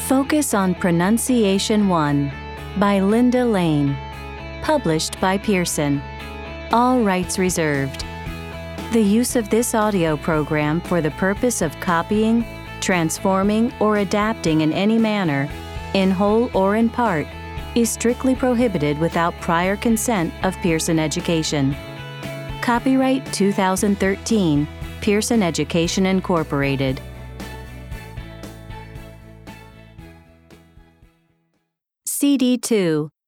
Focus on Pronunciation 1 by Linda Lane. Published by Pearson. All rights reserved. The use of this audio program for the purpose of copying, transforming, or adapting in any manner, in whole or in part, is strictly prohibited without prior consent of Pearson Education. Copyright 2013, Pearson Education Incorporated. CD2